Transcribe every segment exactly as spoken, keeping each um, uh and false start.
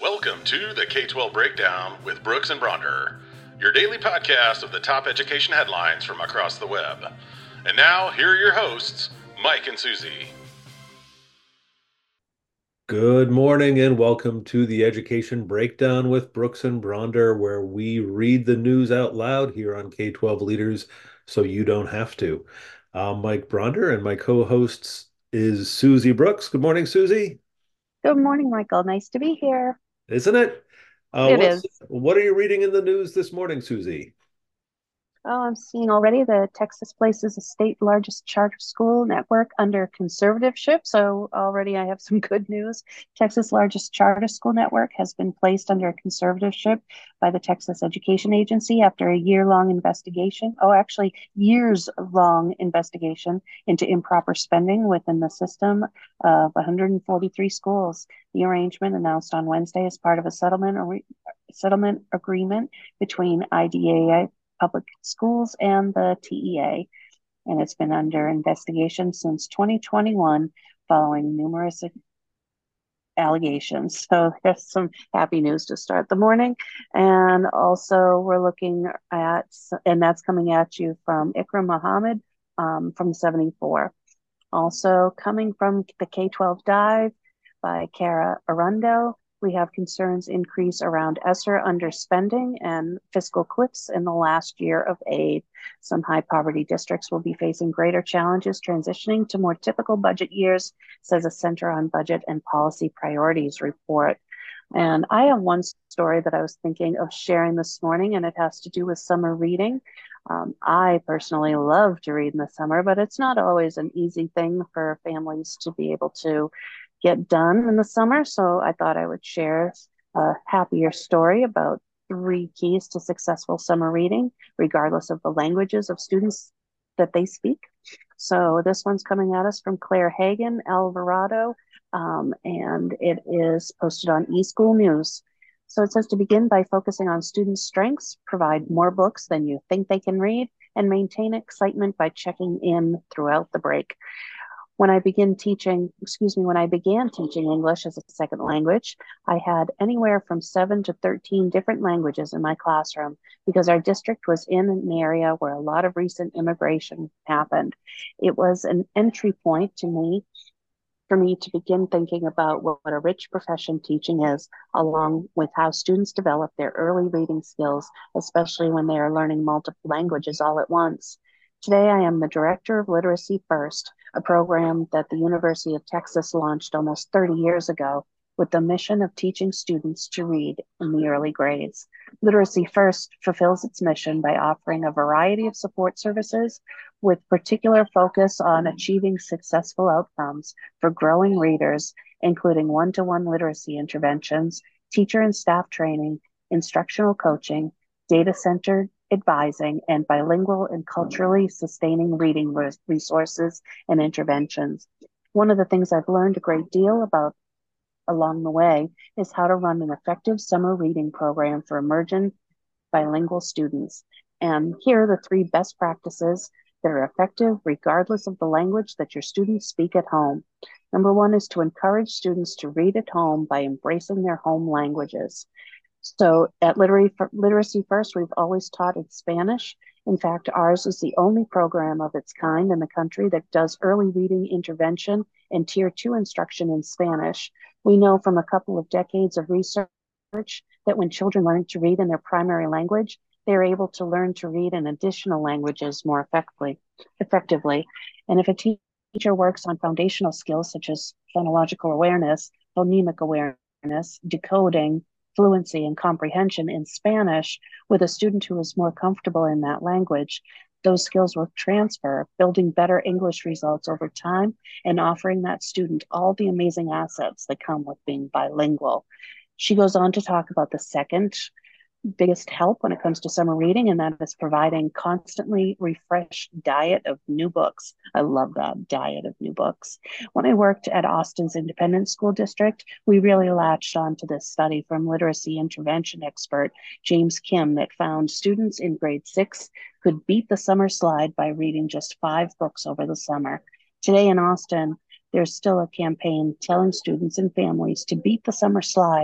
Welcome to the K twelve Breakdown with Brooks and Bronder, your daily podcast of the top education headlines from across the web. And now, here are your hosts, Mike and Susie. Good morning and welcome to the Education Breakdown with Brooks and Bronder, where we read the news out loud here on K twelve Leaders so you don't have to. I'm Mike Bronder and my co-host is Susie Brooks. Good morning, Susie. Good morning, Michael. Nice to be here. Isn't it? Uh, It what's is. what are you reading in the news this morning, Susie? Oh, I'm seeing already the Texas places a state largest charter school network under conservatorship. So already I have some good news. Texas largest charter school network has been placed under conservatorship by the Texas Education Agency after a year-long investigation. Oh, actually, years-long investigation into improper spending within the system of one hundred forty-three schools. The arrangement announced on Wednesday as part of a settlement or settlement agreement between I D A Public Schools and the T E A, and it's been under investigation since twenty twenty-one following numerous allegations. So there's some happy news to start the morning. And also we're looking at, and that's coming at you from Ikram Muhammad um, from seventy-four. Also coming from the K twelve Dive by Kara Arundel, we have concerns increase around ESSER underspending and fiscal cliffs in the last year of aid. Some high poverty districts will be facing greater challenges transitioning to more typical budget years, says a Center on Budget and Policy Priorities report. And I have one story that I was thinking of sharing this morning, and it has to do with summer reading. Um, I personally love to read in the summer, but it's not always an easy thing for families to be able to get done in the summer. So I thought I would share a happier story about three keys to successful summer reading, regardless of the languages of students that they speak. So this one's coming at us from Claire Hagan, Alvarado, um, and it is posted on eSchool News. So it says to begin by focusing on students' strengths, provide more books than you think they can read, and maintain excitement by checking in throughout the break. When I began teaching, excuse me, when I began teaching English as a second language, I had anywhere from seven to thirteen different languages in my classroom because our district was in an area where a lot of recent immigration happened. It was an entry point to me for me to begin thinking about what, what a rich profession teaching is, along with how students develop their early reading skills, especially when they are learning multiple languages all at once. Today, I am the director of Literacy First, a program that the University of Texas launched almost thirty years ago with the mission of teaching students to read in the early grades. Literacy First fulfills its mission by offering a variety of support services with particular focus on achieving successful outcomes for growing readers, including one-to-one literacy interventions, teacher and staff training, instructional coaching, data-centered advising, and bilingual and culturally sustaining reading resources and interventions. One of the things I've learned a great deal about along the way is how to run an effective summer reading program for emergent bilingual students. And here are the three best practices that are effective regardless of the language that your students speak at home. Number one is to encourage students to read at home by embracing their home languages. So at Literacy First, we've always taught in Spanish. In fact, ours is the only program of its kind in the country that does early reading intervention and tier two instruction in Spanish. We know from a couple of decades of research that when children learn to read in their primary language, they're able to learn to read in additional languages more effectively. effectively. And if a teacher works on foundational skills such as phonological awareness, phonemic awareness, decoding, fluency and comprehension in Spanish with a student who is more comfortable in that language, those skills will transfer, building better English results over time and offering that student all the amazing assets that come with being bilingual. She goes on to talk about the second biggest help when it comes to summer reading, and that is providing constantly refreshed diet of new books. I love that diet of new books. When I worked at Austin's Independent School District, we really latched onto this study from literacy intervention expert James Kim that found students in grade six could beat the summer slide by reading just five books over the summer. Today in Austin, there's still a campaign telling students and families to beat the summer slide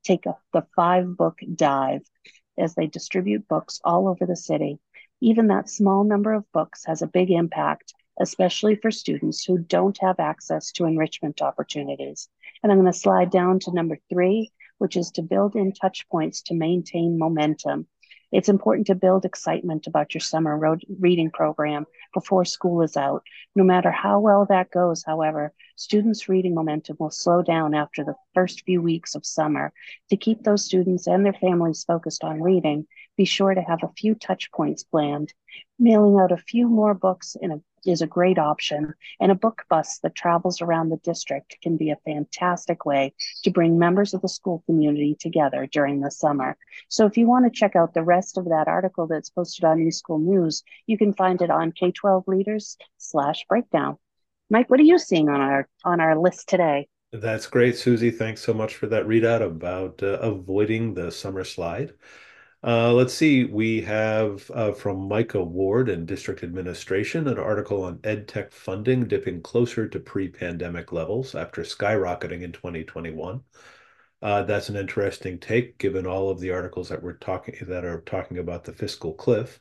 take a, the five book dive as they distribute books all over the city. Even that small number of books has a big impact, especially for students who don't have access to enrichment opportunities. And I'm going to slide down to number three, which is to build in touch points to maintain momentum. It's important to build excitement about your summer road reading program before school is out. No matter how well that goes, however, students' reading momentum will slow down after the first few weeks of summer. To keep those students and their families focused on reading, be sure to have a few touch points planned. Mailing out a few more books in a is a great option, and a book bus that travels around the district can be a fantastic way to bring members of the school community together during the summer. So if you want to check out the rest of that article that's posted on eSchool News, you can find it on K twelve Leaders slash breakdown. Mike, what are you seeing on our on our list today? That's great, Susie. Thanks so much for that readout about uh, avoiding the summer slide. Uh, let's see, we have uh, from Micah Ward in District Administration an article on EdTech funding dipping closer to pre-pandemic levels after skyrocketing in twenty twenty-one. Uh, that's an interesting take, given all of the articles that we're talking that are talking about the fiscal cliff.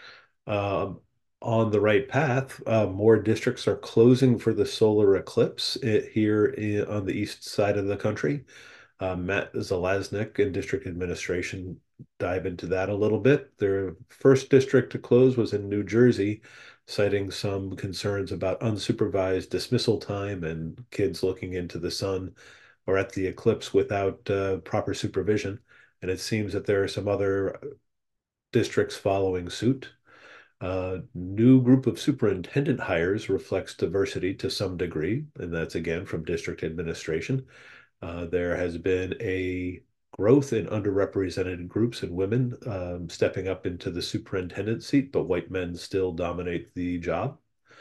Um, on the right path, uh, more districts are closing for the solar eclipse i- here i- on the east side of the country. Uh, Matt Zalaznik in district administration dive into that a little bit. Their first district to close was in New Jersey, citing some concerns about unsupervised dismissal time and kids looking into the sun or at the eclipse without uh, proper supervision. And it seems that there are some other districts following suit. Uh, new group of superintendent hires reflects diversity to some degree, and that's again from district administration. Uh, there has been a growth in underrepresented groups and women um, stepping up into the superintendent seat, but white men still dominate the job.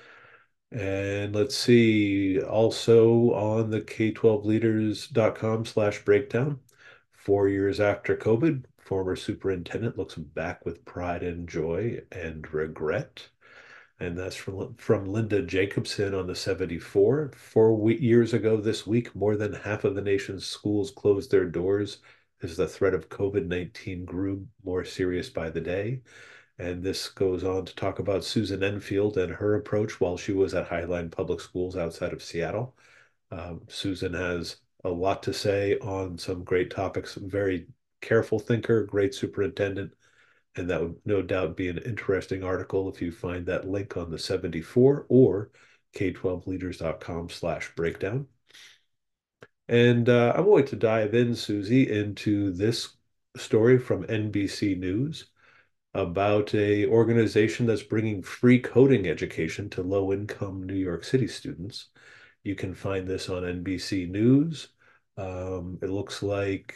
And let's see, also on the K twelve leaders dot com slash breakdown, four years after COVID, former superintendent looks back with pride and joy and regret. And that's from, from Linda Jacobson on the seventy-four. Four we years ago this week, more than half of the nation's schools closed their doors as the threat of COVID nineteen grew more serious by the day. And this goes on to talk about Susan Enfield and her approach while she was at Highline Public Schools outside of Seattle. Um, Susan has a lot to say on some great topics, very careful thinker, great superintendent, and that would no doubt be an interesting article if you find that link on the seventy-four or K twelve leaders dot com slash breakdown. And uh, I'm going to dive in, Susie, into this story from N B C News about a organization that's bringing free coding education to low-income New York City students. You can find this on N B C News. Um, it looks like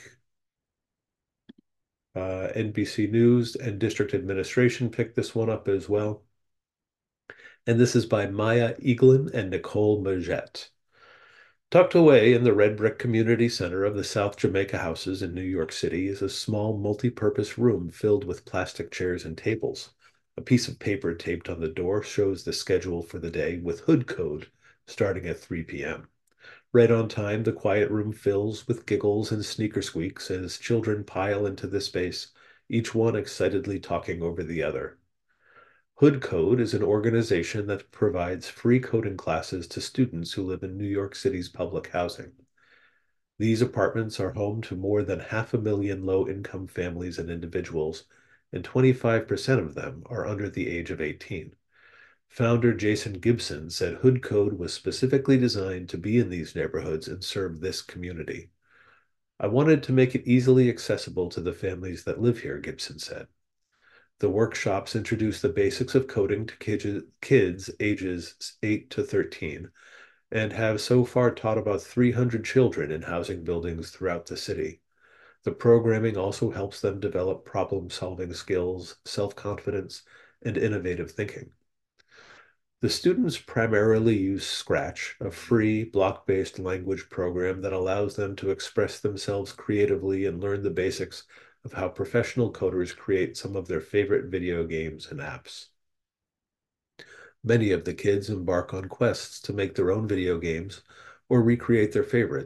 uh, N B C News and District Administration picked this one up as well. And this is by Maya Eaglin and Nicole Majette. Tucked away in the red brick community center of the South Jamaica houses in New York City is a small multi-purpose room filled with plastic chairs and tables. A piece of paper taped on the door shows the schedule for the day with hood code starting at three p m Right on time, the quiet room fills with giggles and sneaker squeaks as children pile into the space, each one excitedly talking over the other. Hood Code is an organization that provides free coding classes to students who live in New York City's public housing. These apartments are home to more than half a million low-income families and individuals, and twenty-five percent of them are under the age of eighteen. Founder Jason Gibson said Hood Code was specifically designed to be in these neighborhoods and serve this community. I wanted to make it easily accessible to the families that live here, Gibson said. The workshops introduce the basics of coding to kids, kids ages eight to thirteen and have so far taught about three hundred children in housing buildings throughout the city. The programming also helps them develop problem-solving skills, self-confidence, and innovative thinking. The students primarily use Scratch, a free block-based language program that allows them to express themselves creatively and learn the basics of how professional coders create some of their favorite video games and apps. Many of the kids embark on quests to make their own video games or recreate their favorites,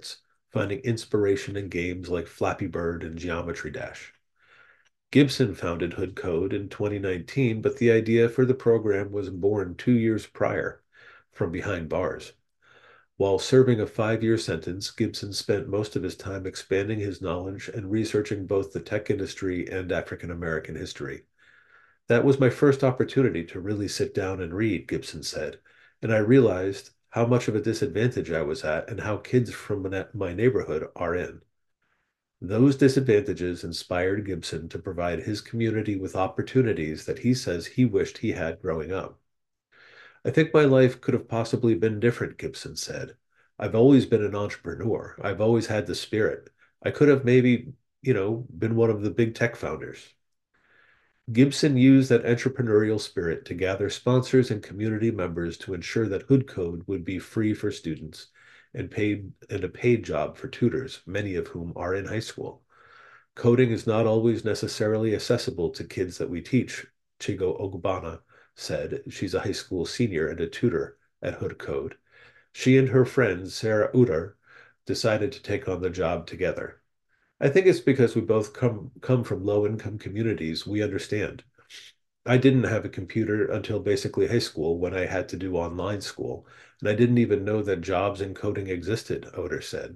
finding inspiration in games like Flappy Bird and Geometry Dash. Gibson founded Hood Code in twenty nineteen, but the idea for the program was born two years prior from behind bars. While serving a five-year sentence, Gibson spent most of his time expanding his knowledge and researching both the tech industry and African American history. That was my first opportunity to really sit down and read, Gibson said, and I realized how much of a disadvantage I was at and how kids from my neighborhood are in. Those disadvantages inspired Gibson to provide his community with opportunities that he says he wished he had growing up. I think my life could have possibly been different, Gibson said. I've always been an entrepreneur. I've always had the spirit. I could have maybe, you know, been one of the big tech founders. Gibson used that entrepreneurial spirit to gather sponsors and community members to ensure that Hood Code would be free for students and paid and a paid job for tutors, many of whom are in high school. Coding is not always necessarily accessible to kids that we teach, Chigo Ogbana said. She's a high school senior and a tutor at Hood Code. She and her friend, Sarah Uter, decided to take on the job together. I think it's because we both come come from low-income communities. We understand. I didn't have a computer until basically high school when I had to do online school, and I didn't even know that jobs in coding existed, Oder said.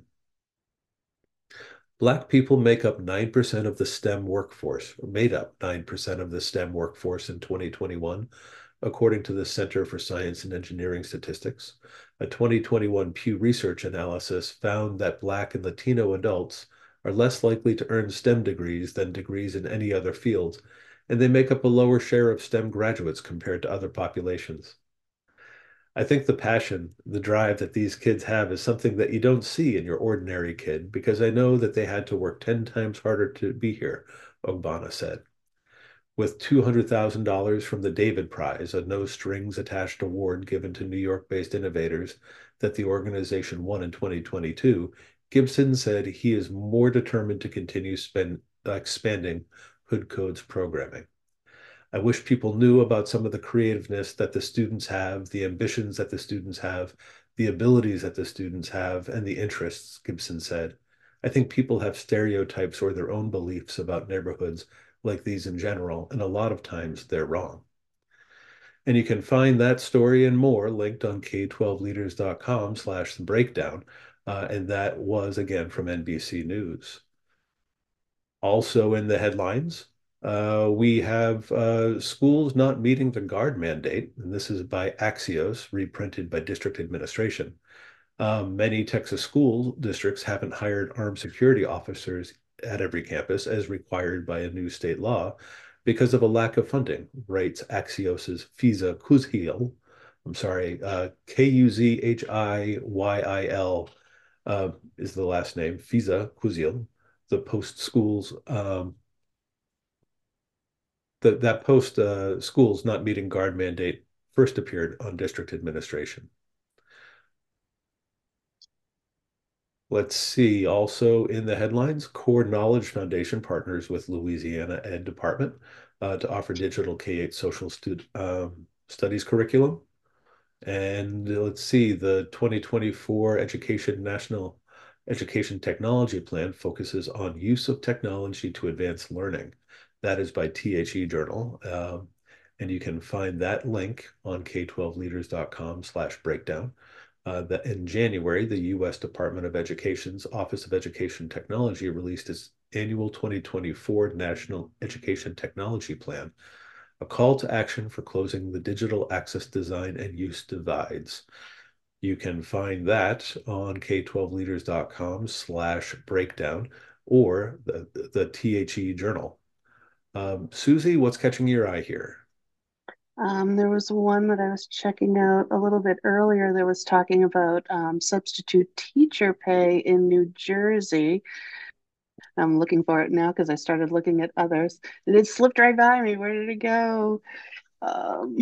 Black people make up nine percent of the STEM workforce, or made up nine percent of the STEM workforce in twenty twenty-one, according to the Center for Science and Engineering Statistics. A twenty twenty-one Pew Research analysis found that Black and Latino adults are less likely to earn STEM degrees than degrees in any other field, and they make up a lower share of STEM graduates compared to other populations. I think the passion, the drive that these kids have is something that you don't see in your ordinary kid because I know that they had to work ten times harder to be here, Ogbana said. With two hundred thousand dollars from the David Prize, a no strings attached award given to New York-based innovators that the organization won in twenty twenty-two, Gibson said he is more determined to continue spend, uh, expanding Hood Code's programming. I wish people knew about some of the creativeness that the students have, the ambitions that the students have, the abilities that the students have, and the interests, Gibson said. I think people have stereotypes or their own beliefs about neighborhoods like these in general, and a lot of times they're wrong. And you can find that story and more linked on K twelve leaders dot com slash the breakdown. Uh, and that was, again, from N B C News. Also in the headlines, uh, we have uh, schools not meeting the guard mandate, and this is by Axios, reprinted by District Administration. Um, many Texas school districts haven't hired armed security officers at every campus as required by a new state law because of a lack of funding, writes Axios's Fiza Kuzhiyil. I'm sorry, uh, K U Z H I Y I L uh, is the last name, Fiza Kuzhiyil, the Post Schools um, the, that post uh, schools not meeting guard mandate first appeared on district administration. Let's see. Also in the headlines, Core Knowledge Foundation partners with Louisiana Ed Department uh, to offer digital K eight social stud um, studies curriculum. And let's see, the twenty twenty-four Education National Education Technology Plan focuses on use of technology to advance learning. That is by T H E Journal. Um, and you can find that link on K twelve leaders dot com slash breakdown. Uh, that in January, the U S Department of Education's Office of Education Technology released its annual twenty twenty-four National Education Technology Plan, a call to action for closing the digital access design and use divides. You can find that on K twelve leaders dot com slash breakdown or the, the T H E Journal. Um, Susie, what's catching your eye here? Um, there was one that I was checking out a little bit earlier that was talking about um, substitute teacher pay in New Jersey. I'm looking for it now because I started looking at others. And it slipped right by me. Where did it go? Um,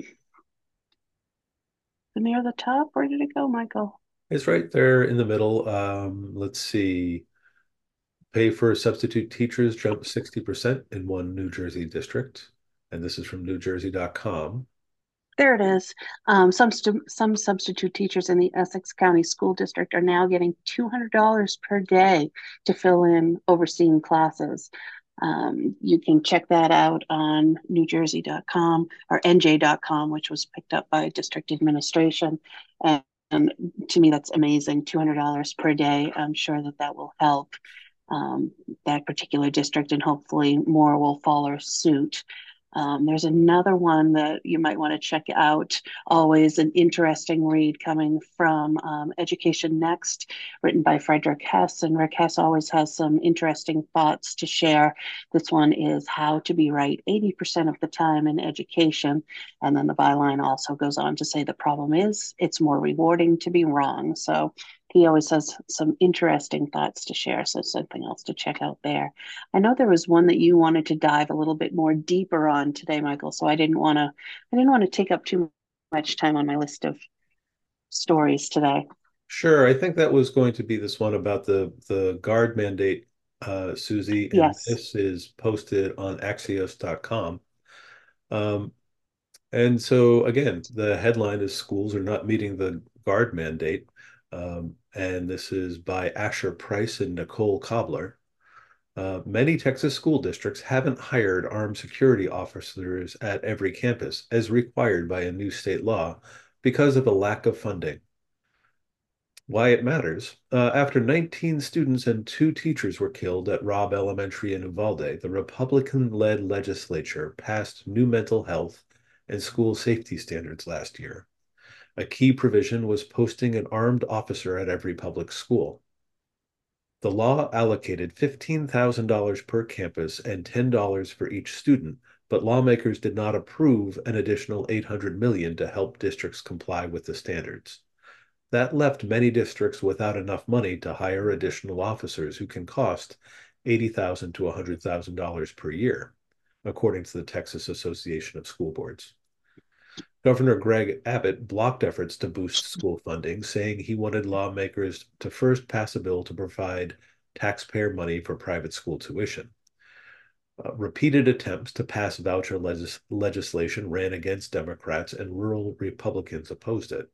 near the top? Where did it go, Michael? It's right there in the middle. Um, let's see. Pay for substitute teachers jumped sixty percent in one New Jersey district. And this is from new jersey dot com. There it is. Um, some stu- some substitute teachers in the Essex County School District are now getting two hundred dollars per day to fill in overseeing classes. Um, you can check that out on new jersey dot com or n j dot com, which was picked up by district administration. And, and to me, that's amazing. two hundred dollars per day. I'm sure that that will help um, that particular district, and hopefully more will follow suit. Um, there's another one that you might want to check out. Always an interesting read coming from um, Education Next, written by Frederick Hess. And Rick Hess always has some interesting thoughts to share. This one is How to Be Right eighty percent of the Time in Education. And then the byline also goes on to say the problem is it's more rewarding to be wrong. So he always has some interesting thoughts to share. So something else to check out there. I know there was one that you wanted to dive a little bit more deeper on today, Michael. So I didn't want to, I didn't want to take up too much time on my list of stories today. Sure, I think that was going to be this one about the the guard mandate, uh, Susie, and Yes. this is posted on axios dot com. Um, and so again, the headline is schools are not meeting the guard mandate. Um, and this is by Asher Price and Nicole Cobbler. Uh, many Texas school districts haven't hired armed security officers at every campus as required by a new state law because of a lack of funding. Why it matters. Uh, after nineteen students and two teachers were killed at Robb Elementary in Uvalde, the Republican-led legislature passed new mental health and school safety standards last year. A key provision was posting an armed officer at every public school. The law allocated fifteen thousand dollars per campus and ten dollars for each student, but lawmakers did not approve an additional eight hundred million dollars to help districts comply with the standards. That left many districts without enough money to hire additional officers who can cost eighty thousand dollars to one hundred thousand dollars per year, according to the Texas Association of School Boards. Governor Greg Abbott blocked efforts to boost school funding, saying he wanted lawmakers to first pass a bill to provide taxpayer money for private school tuition. Uh, repeated attempts to pass voucher legis- legislation ran against Democrats, and rural Republicans opposed it.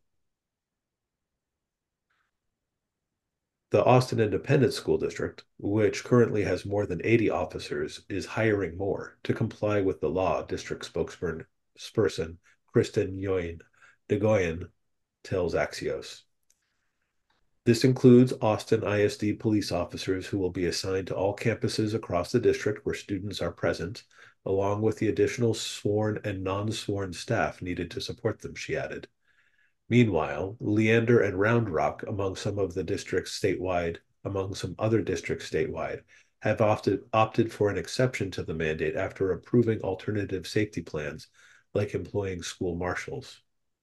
The Austin Independent School District, which currently has more than eighty officers, is hiring more to comply with the law, district spokesperson Kristen Yoin DeGoyan tells Axios. This includes Austin I S D police officers who will be assigned to all campuses across the district where students are present, along with the additional sworn and non-sworn staff needed to support them, she added. Meanwhile, Leander and Round Rock, among some of the districts statewide, among some other districts statewide, have opted, opted for an exception to the mandate after approving alternative safety plans, like employing school marshals.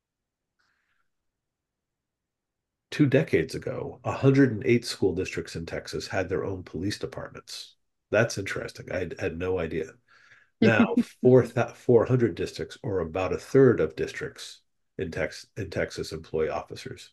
Two decades ago, one hundred eight school districts in Texas had their own police departments. That's interesting. I had, had no idea. Now, four, four hundred districts, or about a third of districts in, Tex in Texas, employ officers.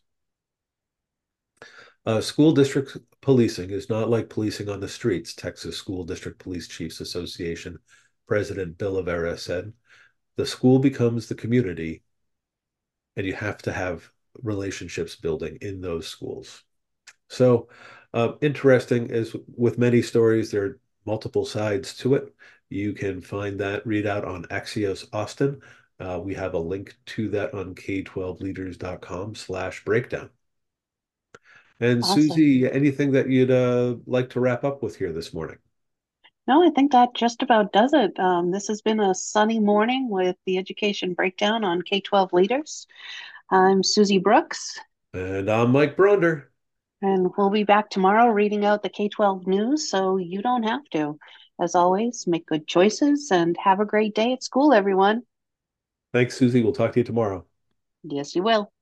Uh, school district policing is not like policing on the streets, Texas School District Police Chiefs Association President Bill Avera said. The school becomes the community, and you have to have relationships building in those schools. So uh, interesting, as with many stories, there are multiple sides to it. You can find that readout on Axios Austin. Uh, we have a link to that on k twelve leaders dot com slash breakdown. And Awesome. Susie, anything that you'd uh, like to wrap up with here this morning? No, I think that just about does it. Um, this has been a sunny morning with the education breakdown on K twelve Leaders. I'm Susie Brooks, And I'm Mike Bronder. and we'll be back tomorrow reading out the K twelve news so you don't have to. As always, make good choices and have a great day at school, everyone. Thanks, Susie. We'll talk to you tomorrow. Yes, you will.